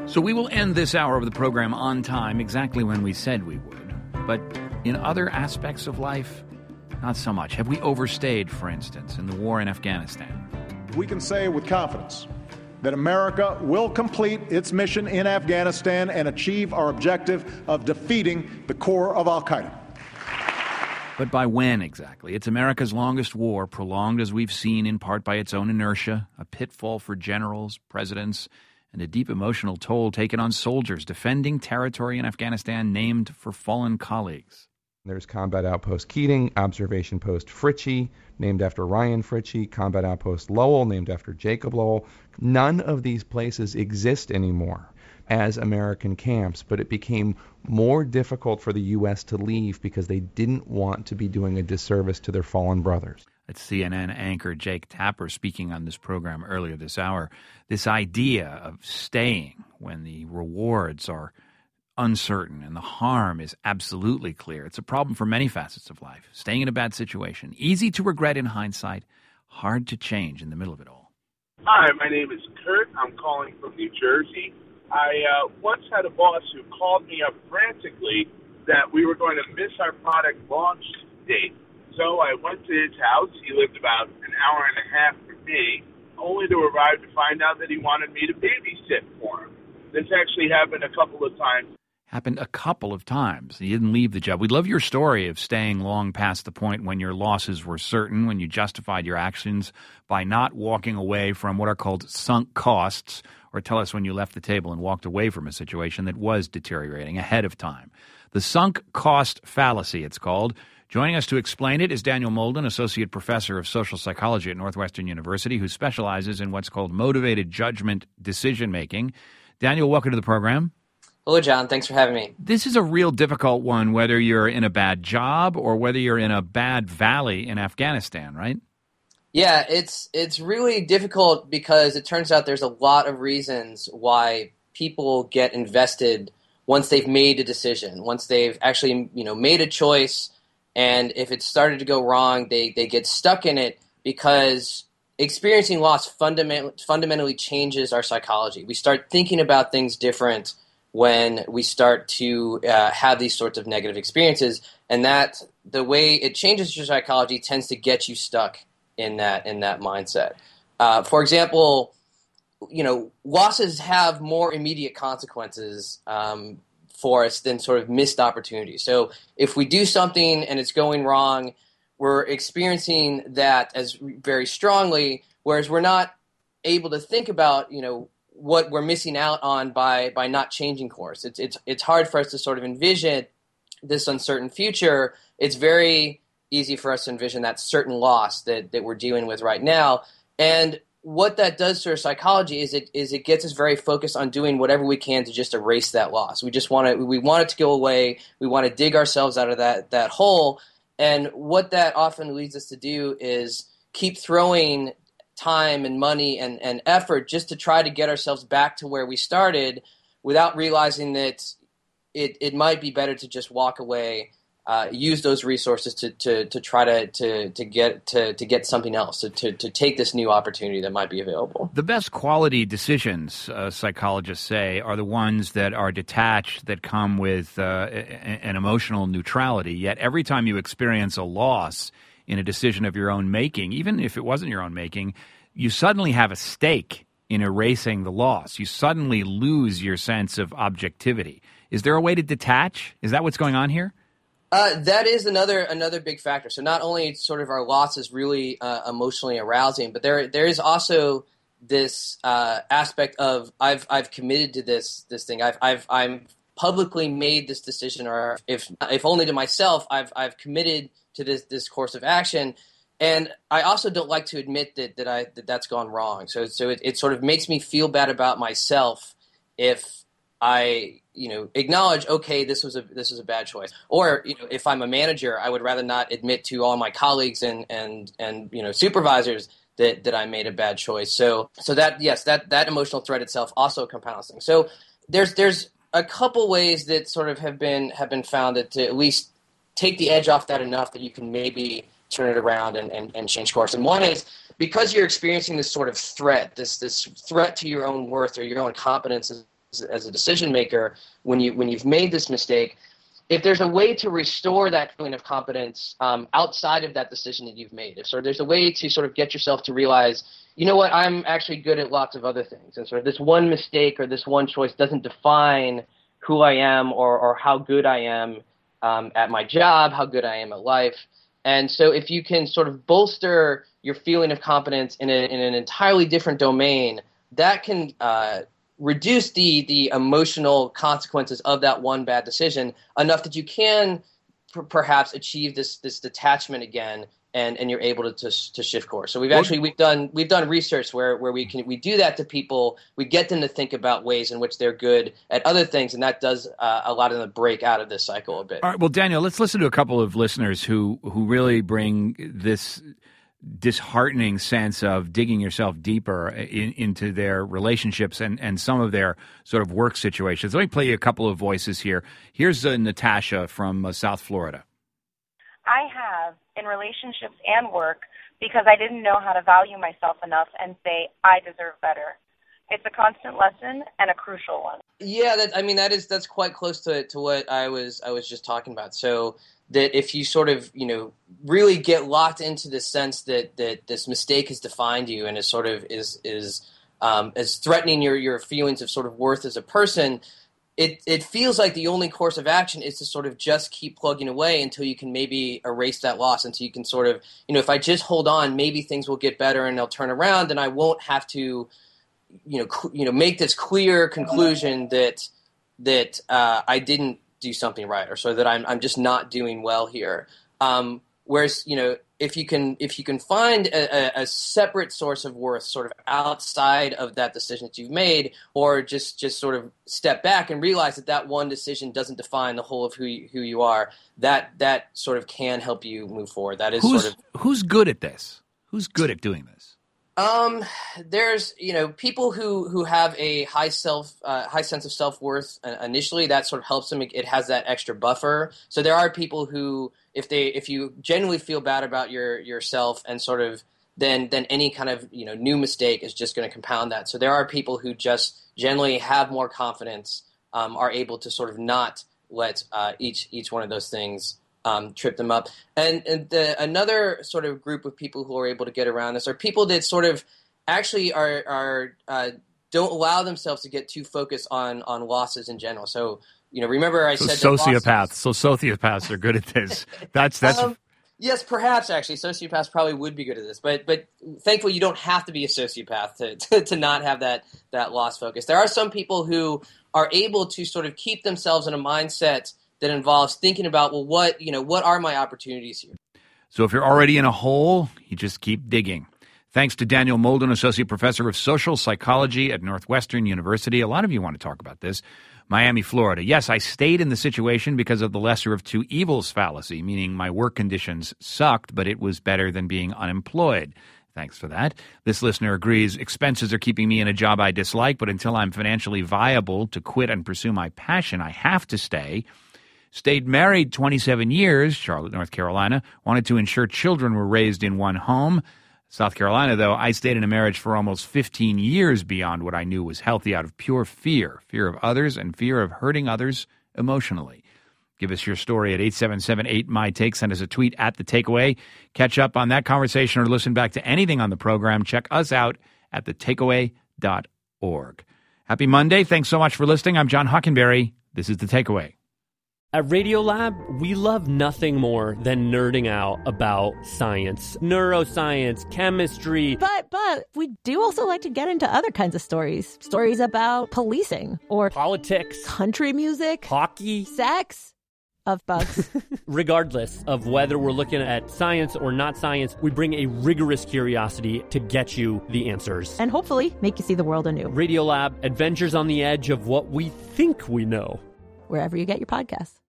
So we will end this hour of the program on time, exactly when we said we would. But in other aspects of life, not so much. Have we overstayed, for instance, in the war in Afghanistan? We can say with confidence that America will complete its mission in Afghanistan and achieve our objective of defeating the core of al-Qaeda. But by when exactly? It's America's longest war, prolonged as we've seen in part by its own inertia, a pitfall for generals, presidents, and a deep emotional toll taken on soldiers defending territory in Afghanistan named for fallen colleagues. There's Combat Outpost Keating, Observation Post Fritchie, named after Ryan Fritchie, Combat Outpost Lowell, named after Jacob Lowell. None of these places exist anymore as American camps, but it became more difficult for the U.S. to leave because they didn't want to be doing a disservice to their fallen brothers. That's CNN anchor Jake Tapper speaking on this program earlier this hour. This idea of staying when the rewards are uncertain and the harm is absolutely clear. It's a problem for many facets of life. Staying in a bad situation, easy to regret in hindsight, hard to change in the middle of it all. Hi, my name is Kurt. I'm calling from New Jersey. I once had a boss who called me up frantically that we were going to miss our product launch date. So I went to his house. He lived about an hour and a half from me, only to arrive to find out that he wanted me to babysit for him. This actually happened a couple of times. Happened a couple of times. You didn't leave the job. We love your story of staying long past the point when your losses were certain, when you justified your actions by not walking away from what are called sunk costs, or tell us when you left the table and walked away from a situation that was deteriorating ahead of time. The sunk cost fallacy, it's called. Joining us to explain it is Daniel Molden, Associate Professor of Social Psychology at Northwestern University, who specializes in what's called motivated judgment decision-making. Daniel, welcome to the program. Hello, John. Thanks for having me. This is a real difficult one, whether you're in a bad job or whether you're in a bad valley in Afghanistan, right? Yeah, it's really difficult because it turns out there's a lot of reasons why people get invested once they've made a decision, once they've actually made a choice. And if it started to go wrong, they get stuck in it because experiencing loss fundamentally changes our psychology. We start thinking about things different when we start to have these sorts of negative experiences, and that the way it changes your psychology tends to get you stuck in that mindset. For example, losses have more immediate consequences for us than sort of missed opportunities. So if we do something and it's going wrong, we're experiencing that as very strongly, whereas we're not able to think about, what we're missing out on by not changing course. It's hard for us to sort of envision this uncertain future. It's very easy for us to envision that certain loss that we're dealing with right now. And what that does to our psychology is it gets us very focused on doing whatever we can to just erase that loss. We want it to go away. We want to dig ourselves out of that hole. And what that often leads us to do is keep throwing time and money and effort just to try to get ourselves back to where we started without realizing that it might be better to just walk away, use those resources to try to get something else, to take this new opportunity that might be available. The best quality decisions, psychologists say, are the ones that are detached, that come with an emotional neutrality. Yet every time you experience a loss in a decision of your own making, even if it wasn't your own making, you suddenly have a stake in erasing the loss. You suddenly lose your sense of objectivity. Is there a way to detach? Is that what's going on here? That is another big factor. So not only sort of our loss is really emotionally arousing, but there is also this aspect of I've committed to this thing. I'm publicly made this decision, or if only to myself, I've committed to this course of action. And I also don't like to admit that's gone wrong. So it sort of makes me feel bad about myself if I acknowledge, okay, this was a bad choice. Or if I'm a manager, I would rather not admit to all my colleagues and supervisors that I made a bad choice. So that, yes, that emotional threat itself also compounds things. So there's a couple ways that sort of have been found to at least take the edge off that enough that you can maybe turn it around and change course. And one is because you're experiencing this sort of threat, this threat to your own worth or your own competence as a decision maker, when you've made this mistake, if there's a way to restore that feeling of competence outside of that decision that you've made, if sort of there's a way to sort of get yourself to realize, you know what, I'm actually good at lots of other things, and sort of this one mistake or this one choice doesn't define who I am or how good I am at my job, how good I am at life. And so if you can sort of bolster your feeling of competence in an entirely different domain, that can reduce the emotional consequences of that one bad decision enough that you can perhaps achieve this detachment again, and you're able to shift course. So we've done research where we do that to people. We get them to think about ways in which they're good at other things, and that does a lot of them break out of this cycle a bit. All right, well, Daniel, let's listen to a couple of listeners who really bring this disheartening sense of digging yourself deeper into their relationships and some of their sort of work situations. Let me play you a couple of voices here. Here's Natasha from South Florida. I have in relationships and work because I didn't know how to value myself enough and say I deserve better. It's a constant lesson and a crucial one. Yeah, that's quite close to what I was just talking about. So that if you sort of, really get locked into the sense that this mistake has defined you and is sort of is threatening your feelings of sort of worth as a person, it feels like the only course of action is to sort of just keep plugging away until you can maybe erase that loss, until you can sort of, if I just hold on, maybe things will get better and they'll turn around, and I won't have to, make this clear conclusion that I didn't do something right, or so that I'm just not doing well here. Whereas, if you can find a separate source of worth sort of outside of that decision that you've made, or just sort of step back and realize that one decision doesn't define the whole of who you are, that sort of can help you move forward. That is who's good at this? Who's good at doing this? There's, people who have a high sense of self-worth initially. That sort of helps them. It has that extra buffer. So there are people who, if you genuinely feel bad about yourself, and sort of then any kind of, new mistake is just going to compound that. So there are people who just generally have more confidence, are able to sort of not let each one of those things trip them up. And another sort of group of people who are able to get around this are people that sort of actually are don't allow themselves to get too focused on losses in general. So, remember I said sociopaths. So sociopaths are good at this. That's yes, perhaps actually sociopaths probably would be good at this, but thankfully you don't have to be a sociopath to not have that loss focus. There are some people who are able to sort of keep themselves in a mindset that involves thinking about, well, what are my opportunities here? So if you're already in a hole, you just keep digging. Thanks to Daniel Molden, Associate Professor of Social Psychology at Northwestern University. A lot of you want to talk about this. Miami, Florida. Yes, I stayed in the situation because of the lesser of two evils fallacy, meaning my work conditions sucked, but it was better than being unemployed. Thanks for that. This listener agrees, expenses are keeping me in a job I dislike, but until I'm financially viable to quit and pursue my passion, I have to stay. Stayed married 27 years, Charlotte, North Carolina. Wanted to ensure children were raised in one home. South Carolina, though, I stayed in a marriage for almost 15 years beyond what I knew was healthy out of pure fear of others and fear of hurting others emotionally. Give us your story at 877-8MY-TAKE. Send us a tweet at The Takeaway. Catch up on that conversation or listen back to anything on the program. Check us out at thetakeaway.org. Happy Monday. Thanks so much for listening. I'm John Hockenberry. This is The Takeaway. At Radiolab, we love nothing more than nerding out about science, neuroscience, chemistry. But we do also like to get into other kinds of stories. Stories about policing or politics, country music, hockey, sex, of bugs. Regardless of whether we're looking at science or not science, we bring a rigorous curiosity to get you the answers. And hopefully make you see the world anew. Radiolab, adventures on the edge of what we think we know. Wherever you get your podcasts.